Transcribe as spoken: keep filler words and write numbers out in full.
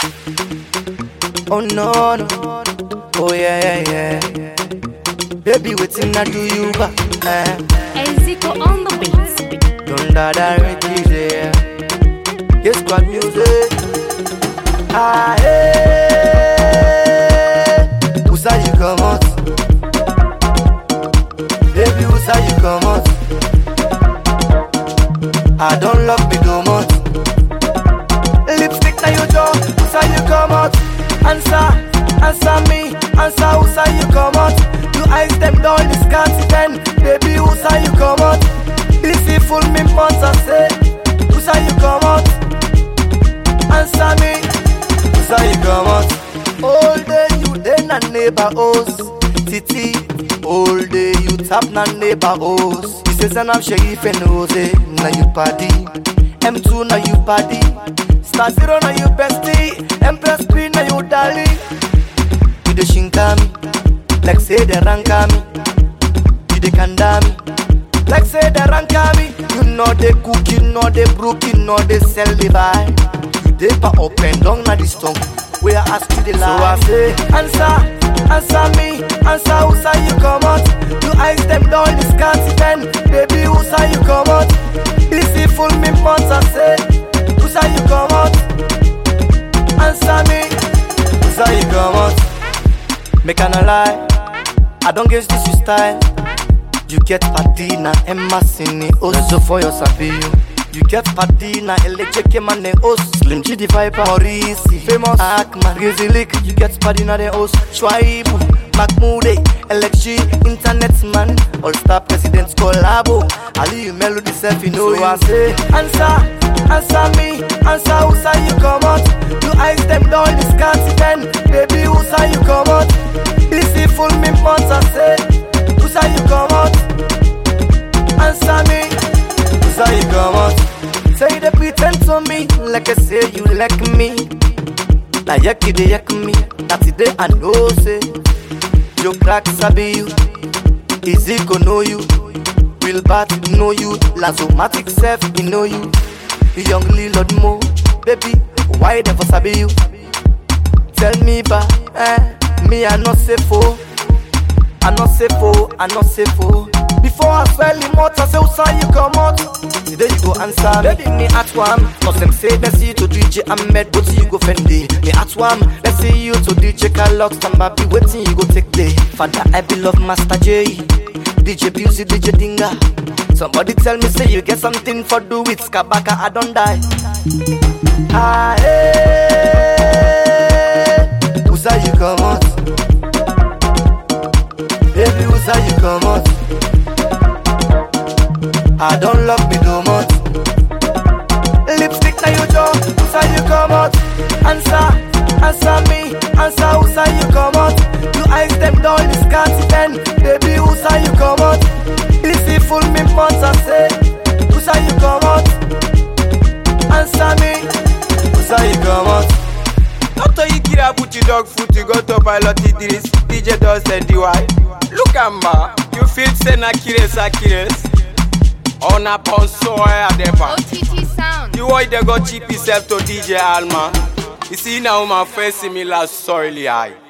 Oh no, no. Oh yeah, yeah, yeah. Baby, waiting I do you back. Eh. Eziko on the beats. Don't that Ricky there. Guess what music? Ah, hey. Who's how you come out? Baby, who's how you come out? I don't love me no more. Lipstick na your jaw. Who's how you come out? Answer, answer me. Answer who's how you come out? You eyes them down this continent. Baby, who's how you come out? If you fool me once I say, who's how you come out? Answer me, who's how you come out? All day you then a neighbor house. Titi, all day you tap na neighbor house. He says and I'm sheriff and Jose. Now you party, M two now you party, Star Zero now you bestie, Empress Queen now you darling. You the shinkami, like say the rankami. You the kandami, like say the rankami. You know they cook, you know they broke, you know they sell the buy. You dey pa up and down na this tongue. Where I ask you the lie. So I say, answer, answer me, answer who's how you come out. You eyes them down this continent. Baby, who's how you come out? If you fool me once I say, who's how you come out? Answer me, who's how you come out? Make a no lie, I don't guess this your style. You get Padina, Emma Sini, also for your sabi. You get Padina, Electric man the host, Slim G the Viper, Maurice, famous Akman, Grizzly Lick. You get Padina the host, Schwaibu, Mahmoud, Electric, Internet man, All Star Presidents collabo. Ali Melody self, you know. So I say, answer, answer me, answer who's how you come out. You eyes them down this continent. Baby, who's how you come out? If you fool me once I say, who's how you come out? Answer me, who's how you come out? Say they pretend to me, like I say you like me. Like yaki they yak me, that's the day I know say. Your crack sabi you, easy go know you. Real bad know you, Lazomatic self he know you. Young Lord Mo, baby, why never sabi you? Tell me ba, eh, me I not say for. I not say for, I not say for. Before I spell him out, I say, who's how you come out? Today you go answer me. Baby, me at one. Cause them say, let's see you to D J Ahmed, but you go Fendi. Me at one. Let's see you to D J Carlox, Tamba be waiting, you go take day. Father, I be love Master J, D J Busey, D J Dinga. Somebody tell me, say you get something for do with Skabaka, I don't die. Ah, hey, who's how you come out? Baby, who's how you come out? I don't love me no more. Lipstick na your jaw, who's how you come out? Answer, answer me, answer who's how you come out? You eyes them down this continent. Baby, who's how you come out? If you fool me once I say, who's how you come out? Answer me, who's how you come out? Doctor Ikira put your dog food to go to pilot Idris, D J Dust and D Y. Look at ma, you feel say na curious, a curious. On a ponso a depa. O T T sound. You why they go cheap yourself to D J Alma. You see now my face similar sorely eye.